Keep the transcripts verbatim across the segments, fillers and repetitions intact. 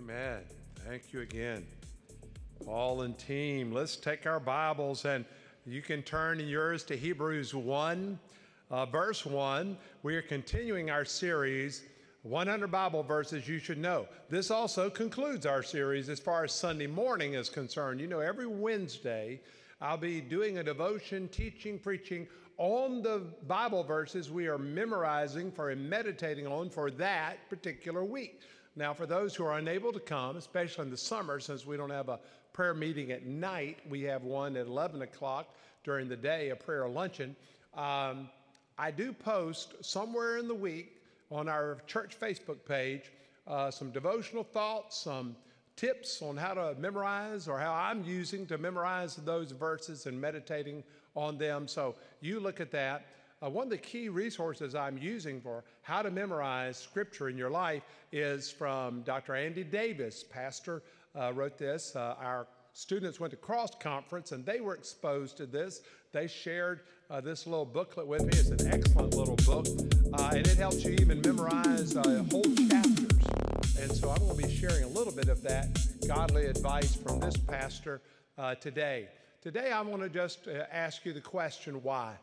Amen. Thank you again. Paul and team, let's take our Bibles and you can turn in yours to Hebrews one, uh, verse one. We are continuing our series, one hundred Bible Verses You Should Know. This also concludes our series as far as Sunday morning is concerned. You know, every Wednesday, I'll be doing a devotion, teaching, preaching on the Bible verses we are memorizing for and meditating on for that particular week. Now, for those who are unable to come, especially in the summer, since we don't have a prayer meeting at night, we have one at eleven o'clock during the day, a prayer luncheon. Um, I do post somewhere in the week on our church Facebook page uh, some devotional thoughts, some tips on how to memorize or how I'm using to memorize those verses and meditating on them. So you look at that. Uh, one of the key resources I'm using for how to memorize Scripture in your life is from Doctor Andy Davis. Pastor uh, wrote this. Uh, our students went to Cross Conference and they were exposed to this. They shared uh, this little booklet with me. It's an excellent little book, uh, and it helps you even memorize uh, whole chapters. And so I'm going to be sharing a little bit of that godly advice from this pastor uh, today. Today I want to just uh, ask you the question, why?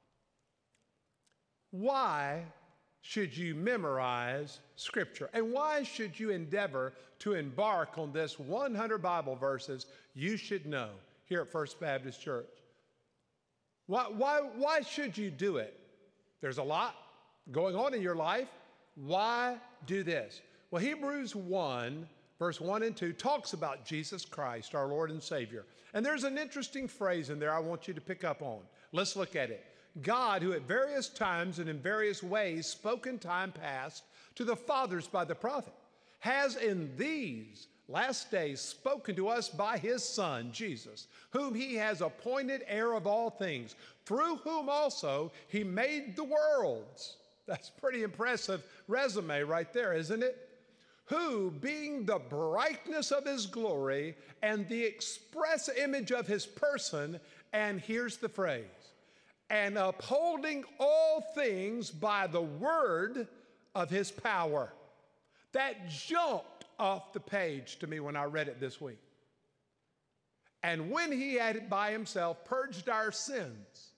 Why should you memorize Scripture? And why should you endeavor to embark on this one hundred Bible verses you should know here at First Baptist Church? Why, why, why should you do it? There's a lot going on in your life. Why do this? Well, Hebrews one, verse one and two talks about Jesus Christ, our Lord and Savior. And there's an interesting phrase in there I want you to pick up on. Let's look at it. God, who at various times and in various ways spoke in time past to the fathers by the prophet, has in these last days spoken to us by his Son, Jesus, whom he has appointed heir of all things, through whom also he made the worlds. That's a pretty impressive resume right there, isn't it? Who, being the brightness of his glory and the express image of his person, and here's the phrase, and upholding all things by the word of his power. That jumped off the page to me when I read it this week. And when he had by himself purged our sins,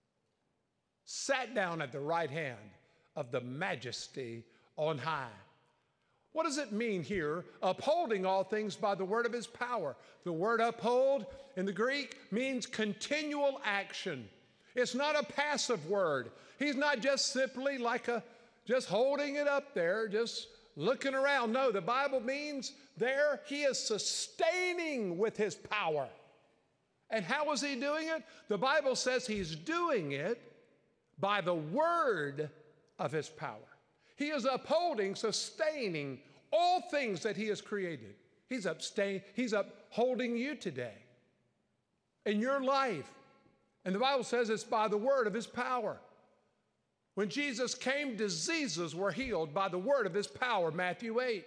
sat down at the right hand of the majesty on high. What does it mean here, upholding all things by the word of his power? The word uphold in the Greek means continual action. It's not a passive word. He's not just simply like a, just holding it up there, just looking around. No, the Bible means there he is sustaining with his power. And how is he doing it? The Bible says he's doing it by the word of his power. He is upholding, sustaining all things that he has created. He's abstain, he's upholding you today in your life. And the Bible says it's by the word of his power. When Jesus came, diseases were healed by the word of his power, Matthew eight.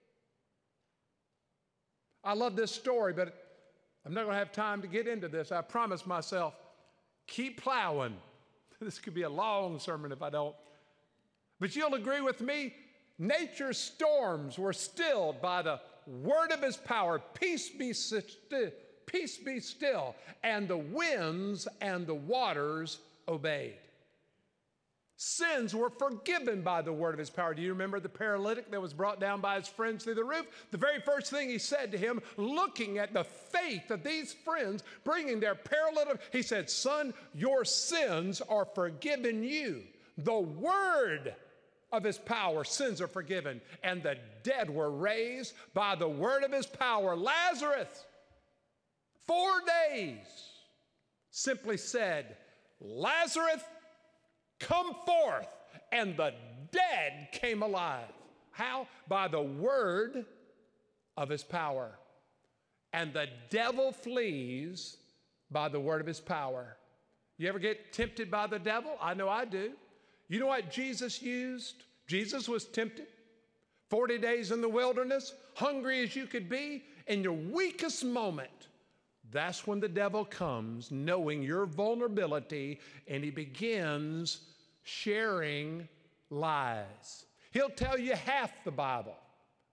I love this story, but I'm not going to have time to get into this. I promised myself, keep plowing. This could be a long sermon if I don't. But you'll agree with me, nature's storms were stilled by the word of his power. Peace be still. Peace be still, and the winds and the waters obeyed. Sins were forgiven by the word of his power. Do you remember the paralytic that was brought down by his friends through the roof? The very first thing he said to him, looking at the faith of these friends, bringing their paralytic, he said, son, your sins are forgiven you. The word of his power, sins are forgiven, and the dead were raised by the word of his power. Lazarus, Four days, simply said, Lazarus, come forth. And the dead came alive. How? By the word of his power. And the devil flees by the word of his power. You ever get tempted by the devil? I know I do. You know what Jesus used? Jesus was tempted. forty days in the wilderness, hungry as you could be, in your weakest moment. That's when the devil comes, knowing your vulnerability, and he begins sharing lies. He'll tell you half the Bible,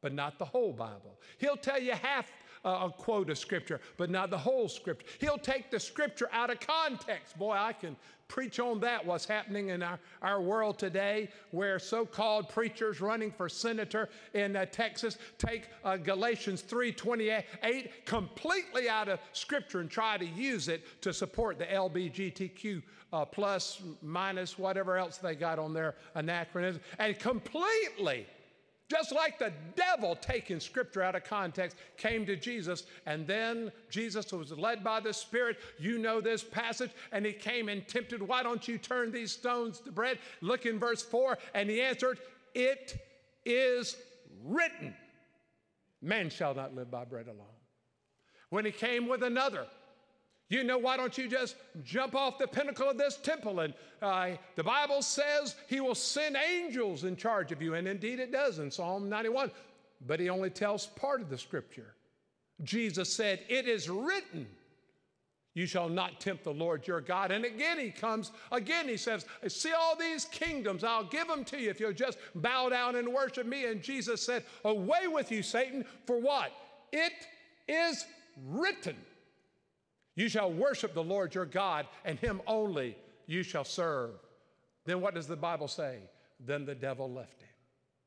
but not the whole Bible. He'll tell you half uh, a quote of Scripture, but not the whole Scripture. He'll take the Scripture out of context. Boy, I can preach on that, what's happening in our, our world today, where so-called preachers running for senator in uh, Texas take uh, Galatians three twenty-eight completely out of Scripture and try to use it to support the L G B T Q uh, plus, minus, whatever else they got on their anachronism, and completely, just like the devil taking Scripture out of context, came to Jesus, and then Jesus was led by the Spirit. You know this passage, and he came and tempted, why don't you turn these stones to bread? Look in verse four, and he answered, it is written, man shall not live by bread alone. When he came with another, you know, why don't you just jump off the pinnacle of this temple? And uh, the Bible says he will send angels in charge of you. And indeed it does in Psalm ninety-one. But he only tells part of the Scripture. Jesus said, it is written, you shall not tempt the Lord your God. And again he comes, again he says, see all these kingdoms, I'll give them to you if you'll just bow down and worship me. And Jesus said, away with you, Satan, for what? It is written. You shall worship the Lord your God, and him only you shall serve. Then what does the Bible say? Then the devil left him.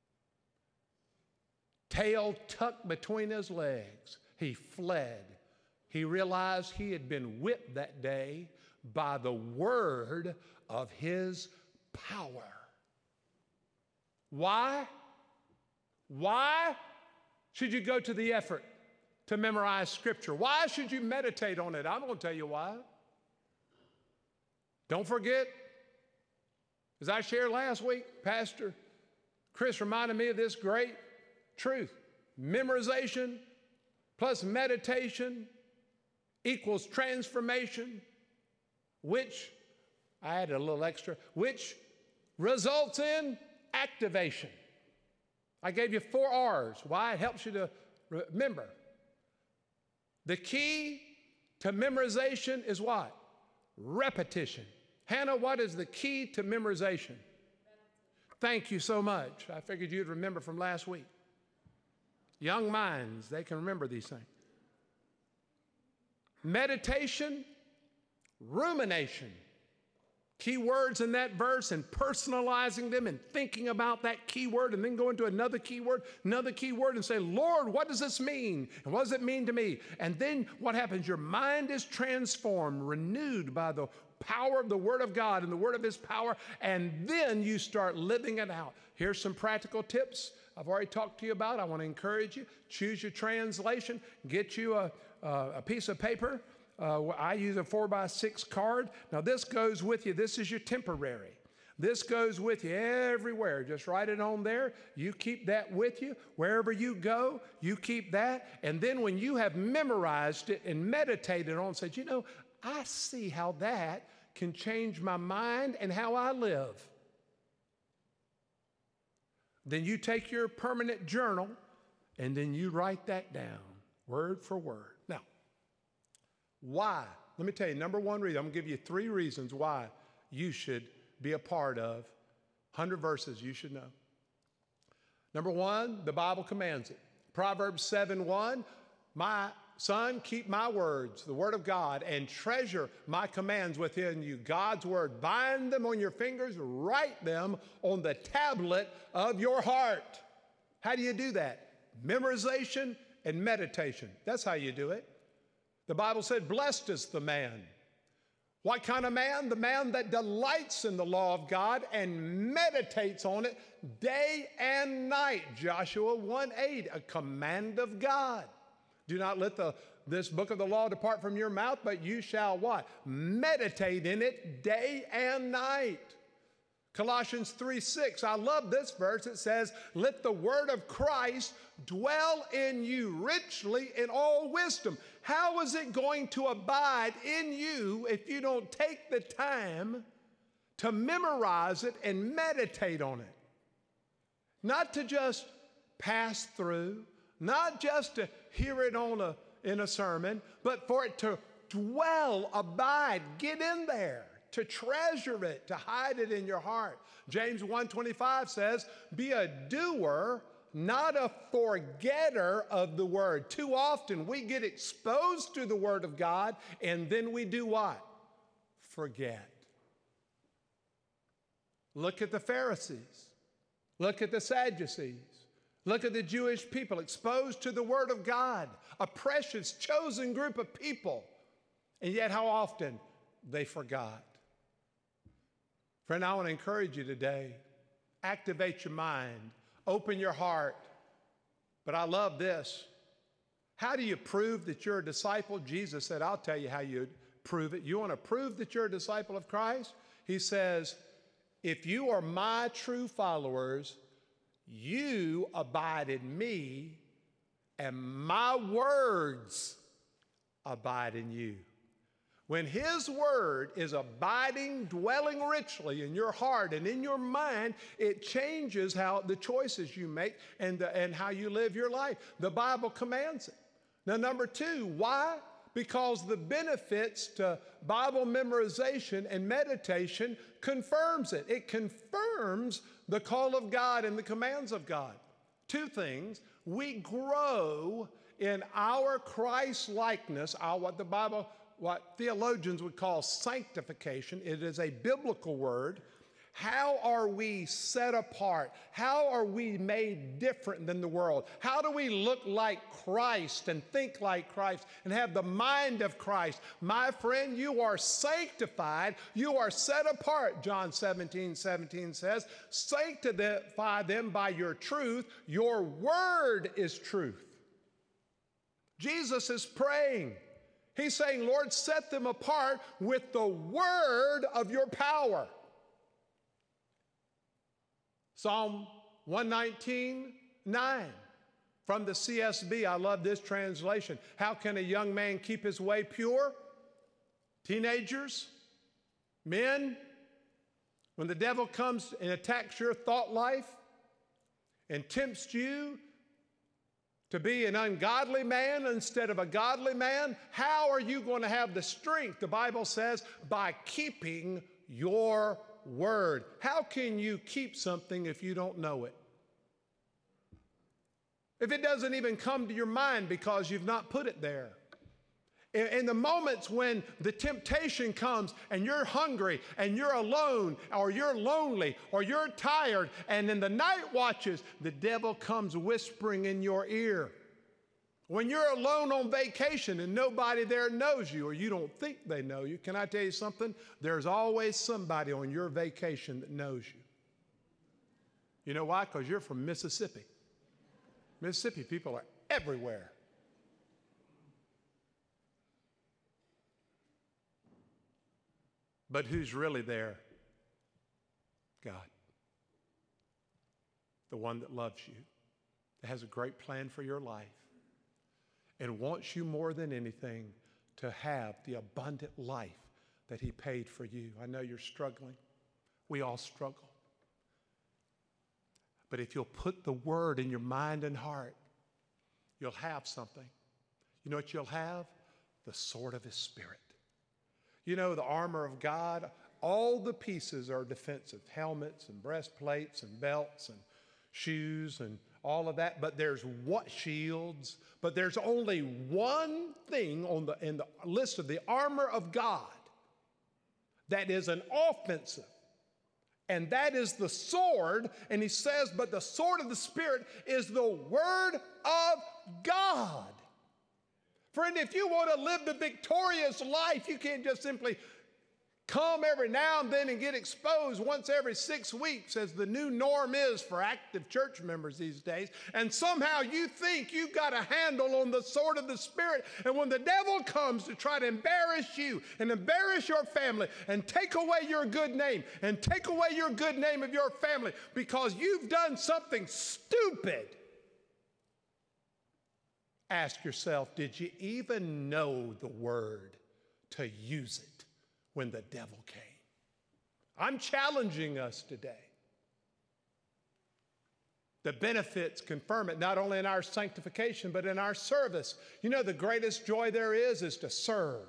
Tail tucked between his legs, he fled. He realized he had been whipped that day by the word of his power. Why? Why should you go to the effort to memorize Scripture? Why should you meditate on it? I'm going to tell you why. Don't forget, as I shared last week, Pastor Chris reminded me of this great truth. Memorization plus meditation equals transformation, which, I added a little extra, which results in activation. I gave you four R's. Why? It helps you to remember. The key to memorization is what? Repetition. Hannah, what is the key to memorization? Thank you so much. I figured you'd remember from last week. Young minds, they can remember these things. Meditation, rumination. Key words in that verse, and personalizing them and thinking about that key word, and then going to another key word, another key word, and say, Lord, what does this mean? And what does it mean to me? And then what happens? Your mind is transformed, renewed by the power of the Word of God and the Word of His power, and then you start living it out. Here's some practical tips I've already talked to you about. I want to encourage you. Choose your translation. Get you a, a, a piece of paper. Uh, I use a four by six card. Now this goes with you. This is your temporary. This goes with you everywhere. Just write it on there. You keep that with you. Wherever you go, you keep that. And then when you have memorized it and meditated on it, said, you know, I see how that can change my mind and how I live. Then you take your permanent journal and then you write that down, word for word. Now, why? Let me tell you, number one reason, I'm going to give you three reasons why you should be a part of one hundred verses you should know. Number one, the Bible commands it. Proverbs seven one, my son, keep my words, the word of God, and treasure my commands within you. God's word, bind them on your fingers, write them on the tablet of your heart. How do you do that? Memorization and meditation. That's how you do it. The Bible said, blessed is the man. What kind of man? The man that delights in the law of God and meditates on it day and night. Joshua one eight, a command of God. Do not let the, this book of the law depart from your mouth, but you shall what? Meditate in it day and night. Colossians three six, I love this verse. It says, let the word of Christ dwell in you richly in all wisdom. How is it going to abide in you if you don't take the time to memorize it and meditate on it? Not to just pass through, not just to hear it on a, in a sermon, but for it to dwell, abide, get in there, to treasure it, to hide it in your heart. James one twenty-five says, be a doer not a forgetter of the word. Too often we get exposed to the word of God and then we do what? Forget. Look at the Pharisees. Look at the Sadducees. Look at the Jewish people exposed to the word of God, a precious chosen group of people. And yet how often they forgot. Friend, I want to encourage you today. Activate your mind. Open your heart. But I love this. How do you prove that you're a disciple? Jesus said, I'll tell you how you prove it. You want to prove that you're a disciple of Christ? He says, if you are my true followers, you abide in me, and my words abide in you. When his word is abiding, dwelling richly in your heart and in your mind, it changes how the choices you make and, the, and how you live your life. The Bible commands it. Now, number two, why? Because the benefits to Bible memorization and meditation confirms it. It confirms the call of God and the commands of God. Two things. We grow in our Christ-likeness, our, what the Bible what theologians would call sanctification. It is a biblical word. How are we set apart? How are we made different than the world? How do we look like Christ and think like Christ and have the mind of Christ? My friend, you are sanctified. You are set apart, John seventeen seventeen says. Sanctify them by your truth. Your word is truth. Jesus is praying. He's saying, Lord, set them apart with the word of your power. Psalm one nineteen, nine from the C S B. I love this translation. How can a young man keep his way pure? Teenagers, men, when the devil comes and attacks your thought life and tempts you to be an ungodly man instead of a godly man, how are you going to have the strength? The Bible says, by keeping your word. How can you keep something if you don't know it? If it doesn't even come to your mind because you've not put it there. In, in the moments when the temptation comes and you're hungry and you're alone or you're lonely or you're tired, and in the night watches, the devil comes whispering in your ear. When you're alone on vacation and nobody there knows you or you don't think they know you, can I tell you something? There's always somebody on your vacation that knows you. You know why? Because you're from Mississippi. Mississippi people are everywhere. But who's really there? God. The one that loves you, that has a great plan for your life, and wants you more than anything to have the abundant life that he paid for you. I know you're struggling. We all struggle. But if you'll put the word in your mind and heart, you'll have something. You know what you'll have? The sword of his Spirit. You know, the armor of God, all the pieces are defensive. Helmets and breastplates and belts and shoes and all of that. But there's what shields. But there's only one thing on the, in the list of the armor of God that is an offensive. And that is the sword. And he says, but the sword of the Spirit is the word of God. Friend, if you want to live the victorious life, you can't just simply come every now and then and get exposed once every six weeks, as the new norm is for active church members these days. And somehow you think you've got a handle on the sword of the Spirit. And when the devil comes to try to embarrass you and embarrass your family and take away your good name and take away your good name of your family because you've done something stupid, ask yourself, did you even know the word to use it when the devil came? I'm challenging us today. The benefits confirm it, not only in our sanctification, but in our service. You know, the greatest joy there is is to serve.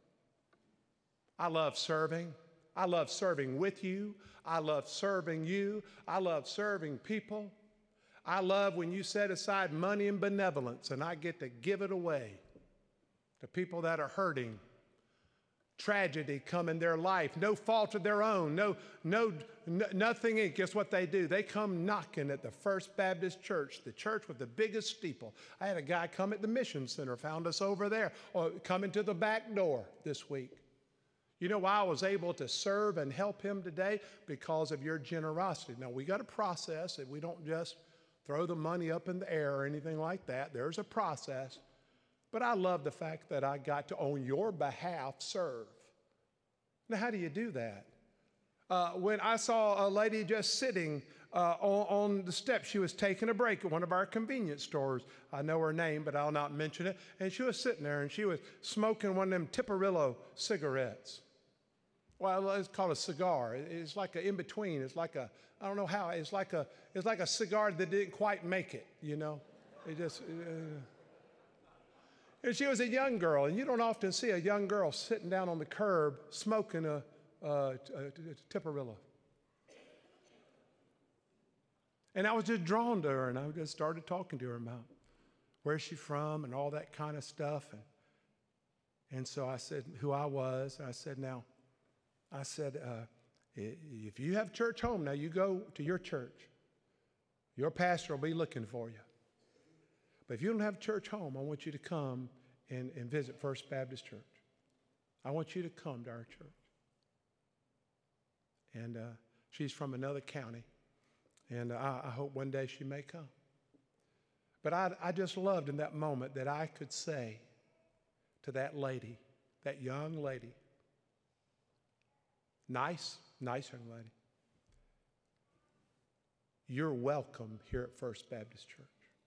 I love serving. I love serving with you. I love serving you. I love serving people. I love when you set aside money and benevolence and I get to give it away to people that are hurting. Tragedy come in their life, no fault of their own, no, no, no nothing. In. Guess what they do? They come knocking at the First Baptist Church, the church with the biggest steeple. I had a guy come at the Mission Center, found us over there, or coming to the back door this week. You know why I was able to serve and help him today? Because of your generosity. Now, we got a process that we don't just throw the money up in the air or anything like that. There's a process. But I love the fact that I got to, on your behalf, serve. Now, how do you do that? Uh, when I saw a lady just sitting uh, on, on the steps, she was taking a break at one of our convenience stores. I know her name, but I'll not mention it. And she was sitting there, and she was smoking one of them Tiparillo cigarettes. Well, it's called a cigar. It's like an in-between. It's like a, I don't know how, it's like a, it's like a cigar that didn't quite make it, you know? It just... Uh, And she was a young girl, and you don't often see a young girl sitting down on the curb smoking a, a, a, a Tiparillo. And I was just drawn to her, and I just started talking to her about where's she from and all that kind of stuff. And, and so I said who I was. And I said, now, I said, uh, if you have church home, now you go to your church. Your pastor will be looking for you. But if you don't have church home, I want you to come and, and visit First Baptist Church. I want you to come to our church. And uh, she's from another county, and I, I hope one day she may come. But I, I just loved in that moment that I could say to that lady, that young lady, nice, nice young lady, you're welcome here at First Baptist Church.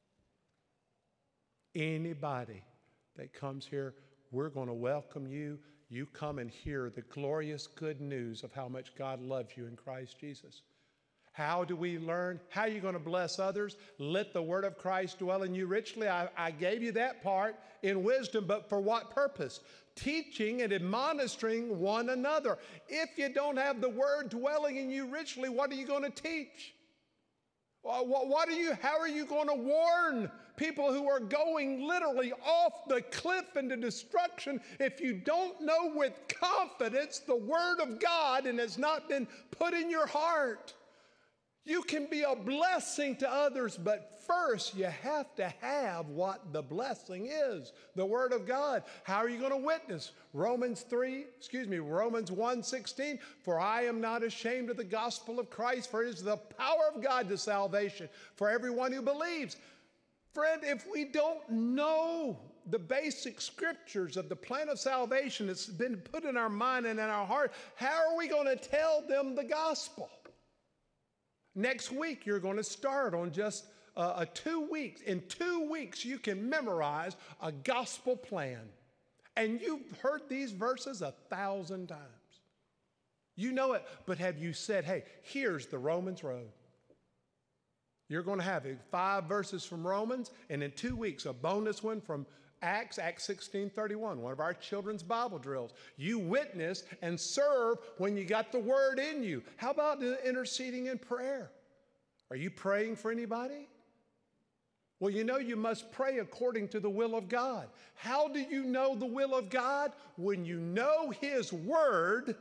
Anybody that comes here, we're going to welcome you. You come and hear the glorious good news of how much God loves you in Christ Jesus. How do we learn? How are you going to bless others? Let the word of Christ dwell in you richly. I, I gave you that part in wisdom, but for what purpose? Teaching and admonishing one another. If you don't have the word dwelling in you richly, what are you going to teach? What are you, how are you going to warn people who are going literally off the cliff into destruction if you don't know with confidence the word of God and it's not been put in your heart? You can be a blessing to others, but first you have to have what the blessing is, the word of God. How are you going to witness? Romans three, excuse me, Romans one sixteen, for I am not ashamed of the gospel of Christ, for it is the power of God to salvation for everyone who believes. Friend, if we don't know the basic scriptures of the plan of salvation that's been put in our mind and in our heart, how are we going to tell them the gospel? Next week, you're going to start on just uh, a two weeks. In two weeks, you can memorize a gospel plan. And you've heard these verses a thousand times. You know it, but have you said, hey, here's the Romans road. You're going to have five verses from Romans, and in two weeks, a bonus one from Acts, Acts sixteen thirty-one, one of our children's Bible drills. You witness and serve when you got the word in you. How about interceding in prayer? Are you praying for anybody? Well, you know you must pray according to the will of God. How do you know the will of God? When you know His word,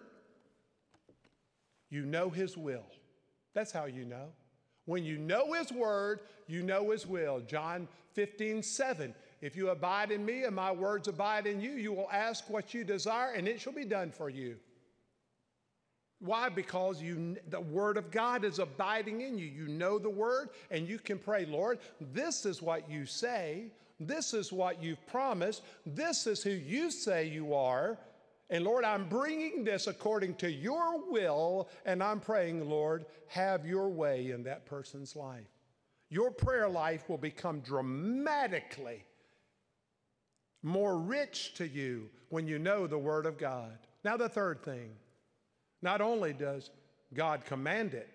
you know His will. That's how you know. When you know His word, you know His will. John fifteen seven. If you abide in me and my words abide in you, you will ask what you desire and it shall be done for you. Why? Because you, the word of God is abiding in you. You know the word and you can pray, Lord, this is what you say. This is what you've promised. This is who you say you are. And Lord, I'm bringing this according to your will, and I'm praying, Lord, have your way in that person's life. Your prayer life will become dramatically more rich to you when you know the word of God. Now, the third thing, not only does God command it,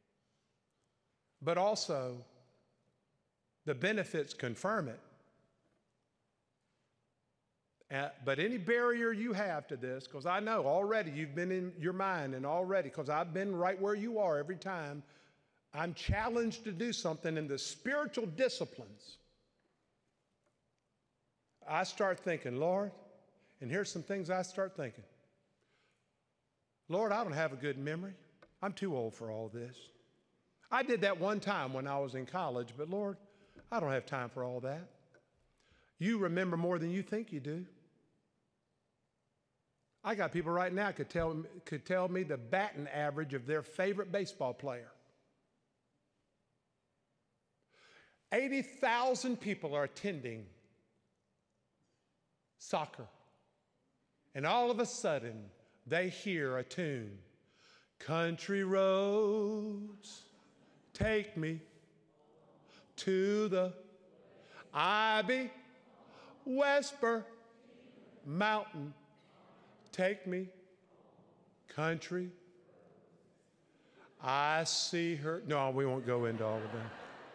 but also the benefits confirm it. Uh, but any barrier you have to this, because I know already you've been in your mind and already, because I've been right where you are every time, I'm challenged to do something in the spiritual disciplines, I start thinking, Lord, and here's some things I start thinking. Lord, I don't have a good memory. I'm too old for all this. I did that one time when I was in college, but Lord, I don't have time for all that. You remember more than you think you do. I got people right now could tell, could tell me the batting average of their favorite baseball player. eighty thousand people are attending soccer. And all of a sudden, they hear a tune. Country roads, take me to the Ivy Wesper Mountain. Take me, country. I see her. No, we won't go into all of that.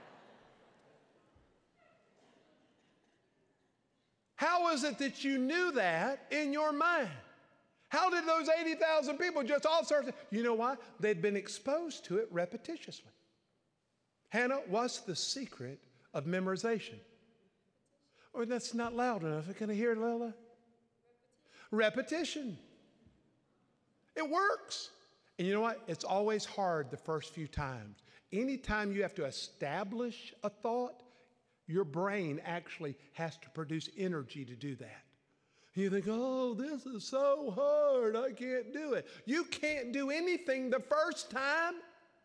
How is it that you knew that in your mind? How did those eighty thousand people just all start? You know why? They'd been exposed to it repetitiously. Hannah, what's the secret of memorization? Oh, that's not loud enough. Can I hear it, Lila? Repetition. It works. And you know what? It's always hard the first few times. Anytime you have to establish a thought, your brain actually has to produce energy to do that. You think, oh, this is so hard. I can't do it. You can't do anything the first time.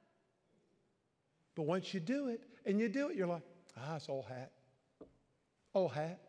But once you do it, and you do it, you're like, ah, it's old hat. Old hat.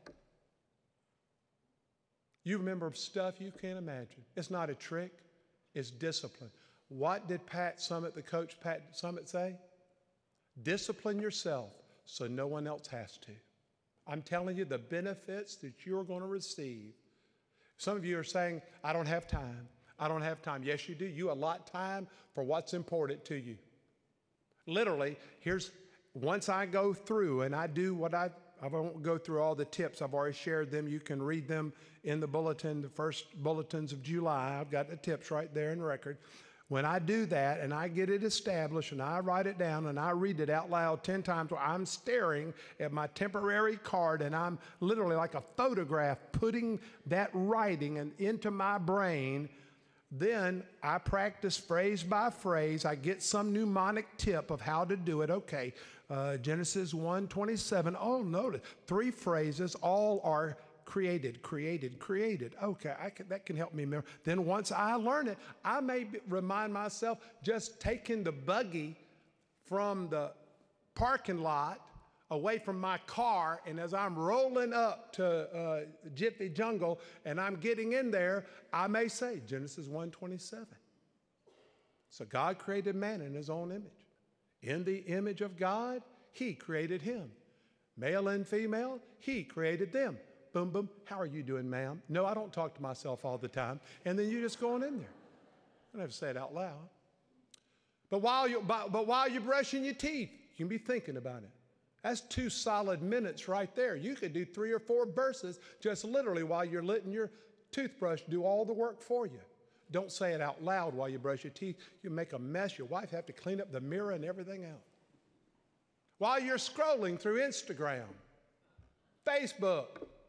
You remember stuff you can't imagine. It's not a trick. It's discipline. What did Pat Summit, the coach Pat Summit, say? Discipline yourself so no one else has to. I'm telling you the benefits that you're going to receive. Some of you are saying, I don't have time. I don't have time. Yes, you do. You allot time for what's important to you. Literally, here's, once I go through and I do what I, I won't go through all the tips. I've already shared them. You can read them in the bulletin, the first bulletins of July. I've got the tips right there in the record. When I do that and I get it established and I write it down and I read it out loud ten times, where I'm staring at my temporary card and I'm literally like a photograph putting that writing and into my brain, then I practice phrase by phrase. I get some mnemonic tip of how to do it. Okay, uh, Genesis one twenty-seven. Oh, notice three phrases, all are created, created, created. Okay, I can, that can help me remember. Then once I learn it, I may be, remind myself just taking the buggy from the parking lot away from my car, and as I'm rolling up to uh, Jiffy Jungle and I'm getting in there, I may say Genesis one twenty-seven. So God created man in his own image. In the image of God, he created him. Male and female, he created them. Boom, boom. How are you doing, ma'am? No, I don't talk to myself all the time. And then you just go on in there. I don't have to say it out loud. But while, you, but, but while you're brushing your teeth, you can be thinking about it. That's two solid minutes right there. You could do three or four verses just literally while you're letting your toothbrush do all the work for you. Don't say it out loud while you brush your teeth. You make a mess. Your wife have to clean up the mirror and everything else. While you're scrolling through Instagram, Facebook,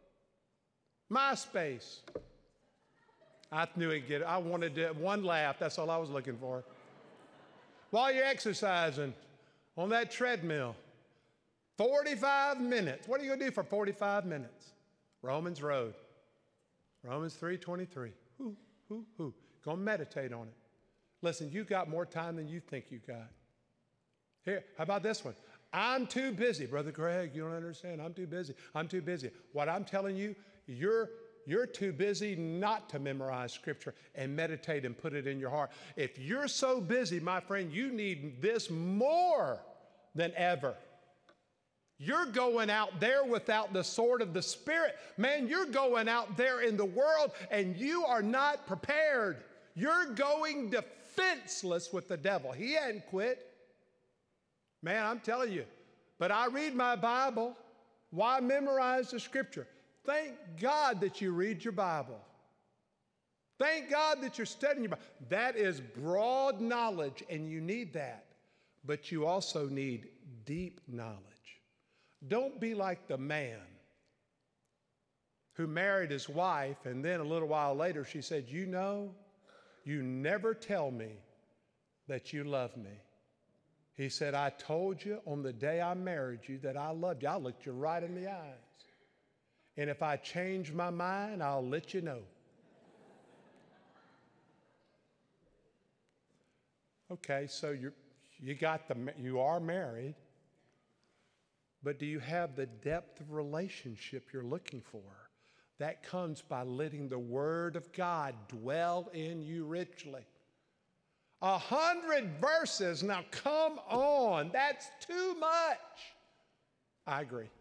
MySpace. I knew he'd get it. I wanted to, one laugh. That's all I was looking for. While you're exercising on that treadmill, forty-five minutes. What are you going to do for forty-five minutes? Romans Road. Romans three twenty-three. Whoo, whoo, whoo. Go meditate on it. Listen, you got more time than you think you got. Here, how about this one? I'm too busy. Brother Greg, you don't understand. I'm too busy. I'm too busy. What I'm telling you, you're, you're too busy not to memorize Scripture and meditate and put it in your heart. If you're so busy, my friend, you need this more than ever. You're going out there without the sword of the Spirit. Man, you're going out there in the world and you are not prepared. You're going defenseless with the devil. He hadn't quit. Man, I'm telling you. But I read my Bible. Why memorize the Scripture? Thank God that you read your Bible. Thank God that you're studying your Bible. That is broad knowledge, and you need that. but you also need deep knowledge. Don't be like the man who married his wife, and then a little while later she said, you know, you never tell me that you love me. He said, I told you on the day I married you that I loved you. I looked you right in the eyes. And if I change my mind, I'll let you know. Okay, so you you got the you are married, but do you have the depth of relationship you're looking for? That comes by letting the Word of God dwell in you richly. A hundred verses, now come on, that's too much. I agree.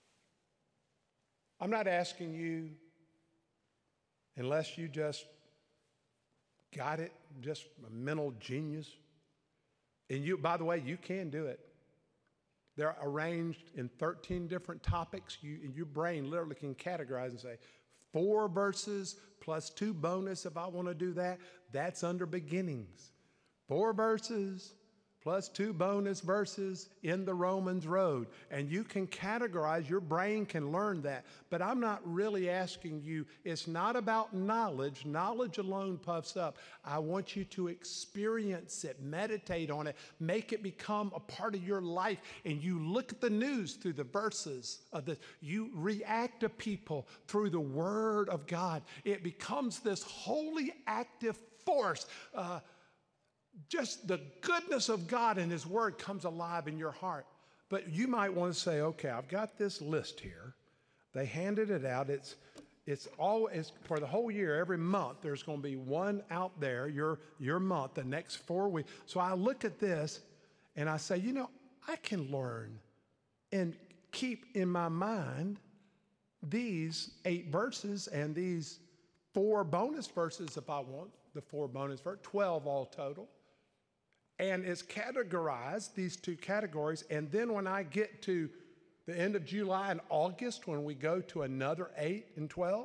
I'm not asking you, unless you just got it, just a mental genius. And you, by the way, you can do it. They're arranged in thirteen different topics. You, and your brain literally can categorize and say, four verses plus two bonus if I want to do that. That's under beginnings. Four verses plus two bonus verses in the Romans road. And you can categorize, your brain can learn that. But I'm not really asking you, it's not about knowledge. Knowledge alone puffs up. I want you to experience it, meditate on it, make it become a part of your life. And you look at the news through the verses of this. You react to people through the Word of God. It becomes this holy active force. Uh, Just the goodness of God and His Word comes alive in your heart. But you might want to say, okay, I've got this list here. They handed it out. It's, it's always, for the whole year, every month, there's going to be one out there, your, your month, the next four weeks. So I look at this and I say, you know, I can learn and keep in my mind these eight verses and these four bonus verses if I want, the four bonus verses, twelve all total. And it's categorized, these two categories. And then when I get to the end of July and August, when we go to another eight and twelve,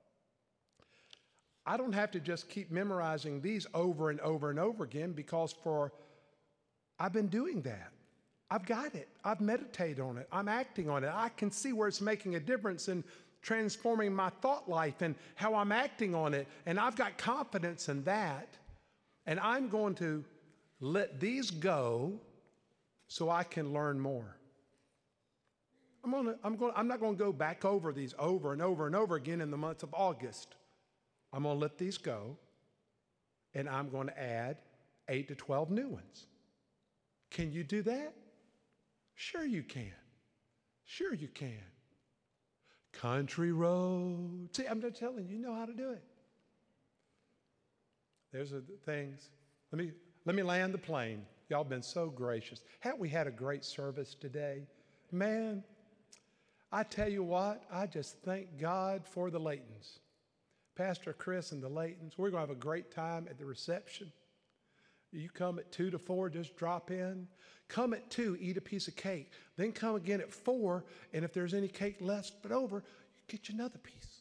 I don't have to just keep memorizing these over and over and over again, because for I've been doing that. I've got it. I've meditated on it. I'm acting on it. I can see where it's making a difference in transforming my thought life and how I'm acting on it. And I've got confidence in that. And I'm going to let these go so I can learn more. I'm, gonna, I'm, gonna, I'm not going to go back over these over and over and over again in the month of August. I'm going to let these go, and I'm going to add eight to twelve new ones. Can you do that? Sure you can. Sure you can. Country road. See, I'm just telling you, you know how to do it. There's the things. Let me... Let me land the plane. Y'all been so gracious. Haven't we had a great service today? Man, I tell you what, I just thank God for the Laytons. Pastor Chris and the Laytons, we're going to have a great time at the reception. You come at two to four, just drop in. Come at two, eat a piece of cake. Then come again at four, and if there's any cake left but over, you get you another piece.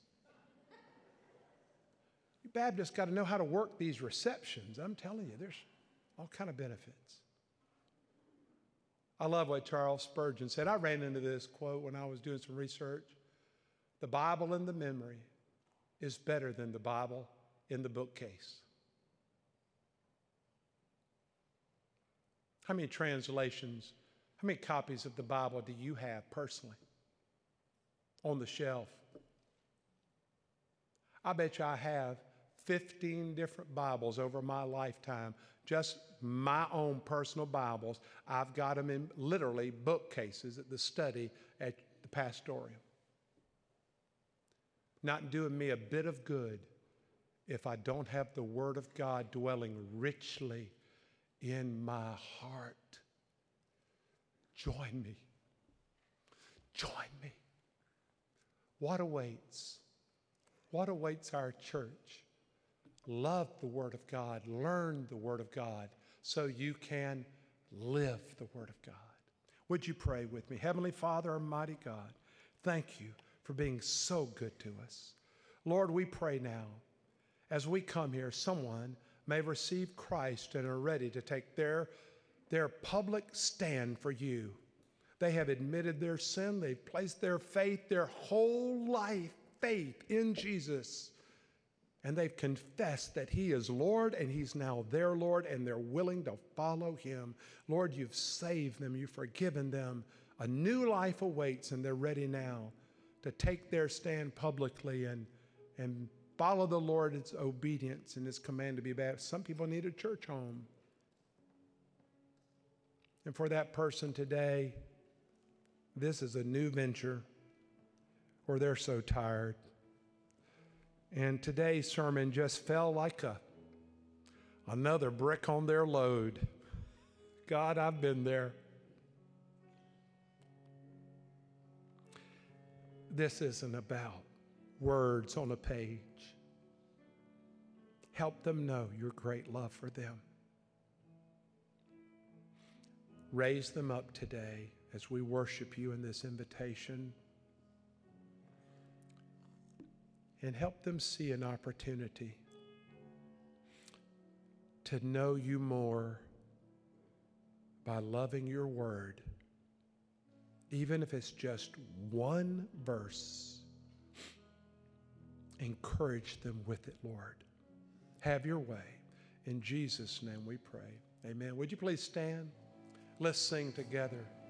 You Baptists got to know how to work these receptions. I'm telling you, there's all kind of benefits. I love what Charles Spurgeon said. I ran into this quote when I was doing some research. The Bible in the memory is better than the Bible in the bookcase. How many translations, how many copies of the Bible do you have personally on the shelf? I bet you I have fifteen different Bibles over my lifetime, just my own personal Bibles. I've got them in literally bookcases at the study at the pastorium. Not doing me a bit of good if I don't have the Word of God dwelling richly in my heart. Join me. Join me. What awaits? What awaits our church? Love the Word of God. Learn the Word of God so you can live the Word of God. Would you pray with me? Heavenly Father, Almighty God, thank you for being so good to us. Lord, we pray now, as we come here, someone may receive Christ and are ready to take their their public stand for you. They have admitted their sin. They've placed their faith, their whole life, faith in Jesus. And they've confessed that he is Lord and he's now their Lord, and they're willing to follow him. Lord, you've saved them. You've forgiven them. A new life awaits, and they're ready now to take their stand publicly and, and follow the Lord's obedience and his command to be baptized. Some people need a church home. And for that person today, this is a new venture, or they're so tired. And today's sermon just fell like a, another brick on their load. God, I've been there. This isn't about words on a page. Help them know your great love for them. Raise them up today as we worship you in this invitation. And help them see an opportunity to know you more by loving your word. Even if it's just one verse, encourage them with it, Lord. Have your way. In Jesus' name we pray. Amen. Would you please stand? Let's sing together.